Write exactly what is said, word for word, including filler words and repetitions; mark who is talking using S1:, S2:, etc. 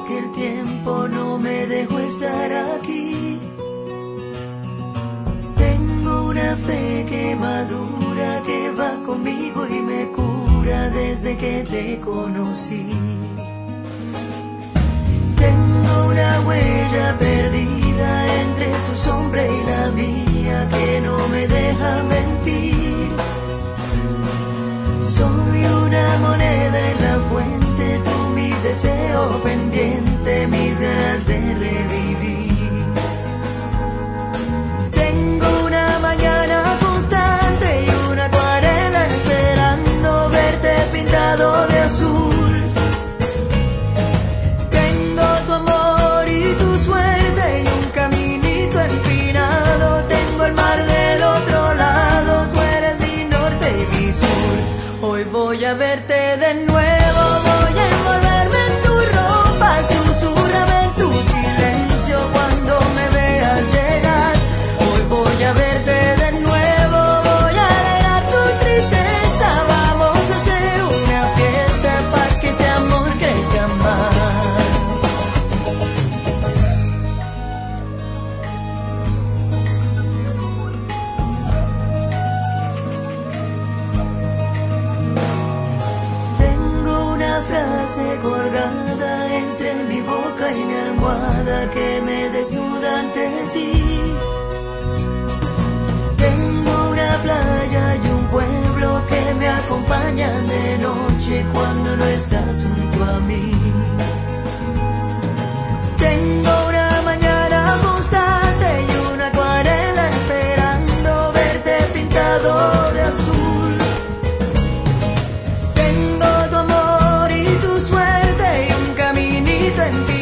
S1: es que el tiempo no me dejó estar aquí. Tengo una fe que madura, que va conmigo y me cura desde que te conocí. Tengo una huella perdida entre tu sombra y la mía que no me deja mentir. Soy una moneda en la fuente, tú mi deseo pendiente, mis ganas de revivir. Tengo una mañana constante y una acuarela esperando verte pintado de azul. Tengo tu amor y tu suerte y un caminito empinado. Tengo el mar del otro lado, tú eres mi norte y mi sur. Hoy voy a verte de nuevo, voy a envolverme en tu ropa, susurrame en tu silencio cuando me veas llegar. Hoy voy a verte de nuevo, voy a alegrar tu tristeza. Vamos a hacer una fiesta para que este amor crezca más. Frase colgada entre mi boca y mi almohada que me desnuda ante ti. Tengo una playa y un pueblo que me acompañan de noche cuando no estás junto a mí. Tengo una mañana constante y una acuarela esperando verte pintado de azul. Tengo tu amor y tu suerte y un caminito en ti.